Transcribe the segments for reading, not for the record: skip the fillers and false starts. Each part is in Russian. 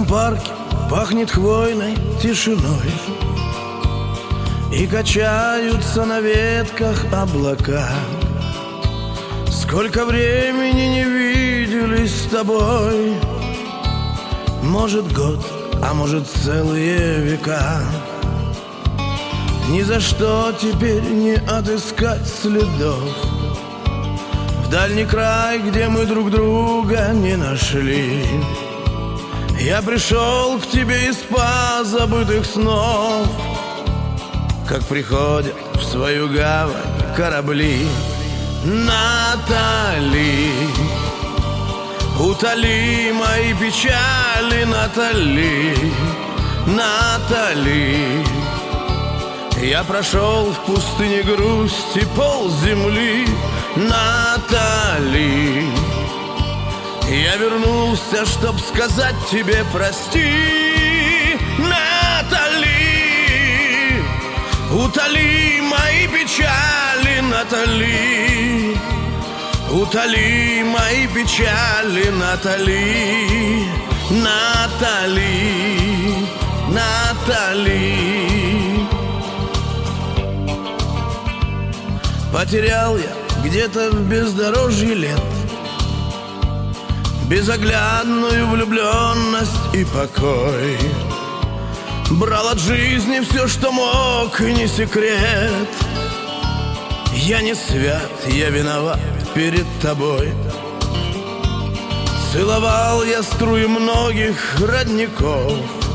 парке пахнет хвойной тишиной, и качаются на ветках облака. Сколько времени не виделись с тобой, может год, а может целые века. Ни за что теперь не отыскать следов в дальний край, где мы друг друга не нашли. Я пришел к тебе из позабытых снов, как приходят в свою гавань корабли. Натали, утоли мои печали, Натали, Натали. Я прошел в пустыне грусти полземли, Натали. Я вернулся, чтоб сказать тебе прости, Натали. Утоли мои печали, Натали. Утоли мои печали, Натали. Натали, Натали. Потерял я где-то в бездорожье лет безоглядную влюбленность и покой. Брал от жизни все, что мог, и не секрет. Я не свят, я виноват перед тобой. Целовал я струи многих родников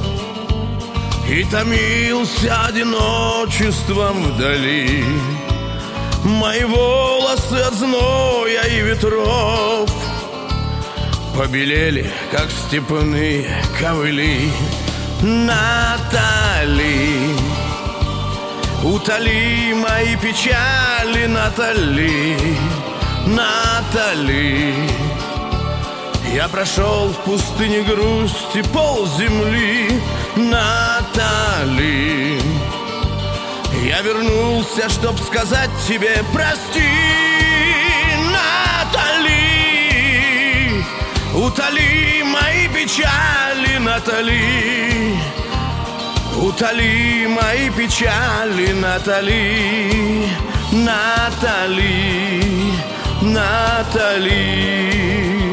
и томился одиночеством вдали. Мои волосы от зноя и ветров побелели, как степные ковыли. Натали, утоли мои печали, Натали, Натали. Я прошел в пустыне грусти полземли, Натали. Я вернулся, чтоб сказать тебе прости, Натали. Утоли мои печали, Натали. Утоли мои печали, Натали. Натали, Натали.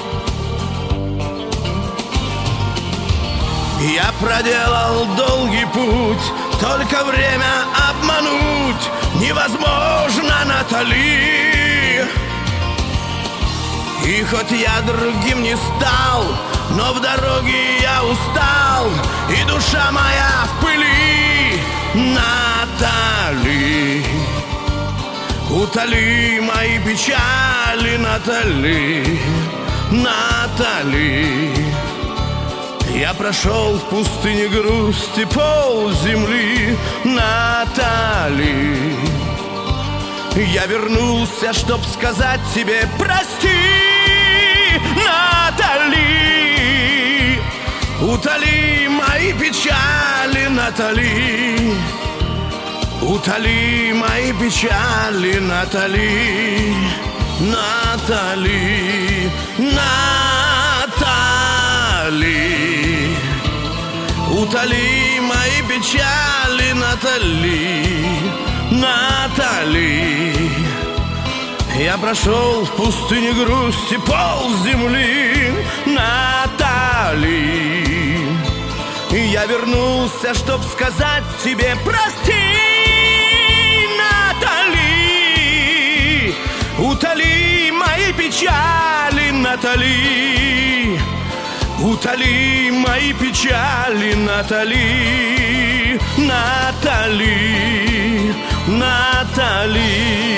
Я проделал долгий путь, только время обмануть невозможно, Натали. И хоть я другим не стал, но в дороге я устал, и душа моя в пыли, Натали. Утоли мои печали, Натали, Натали. Я прошел в пустыне грусти полземли, Натали. Я вернулся, чтоб сказать тебе прости, Натали. Утоли мои печали, Натали. Утоли мои печали, Натали. Натали, Натали. Утоли мои печали, Натали, Натали. Я прошел в пустыне грусти полземли, Натали. Я вернулся, чтоб сказать тебе прости, Натали. Утоли мои печали, Натали. Утоли мои печали, Натали, Натали, Натали.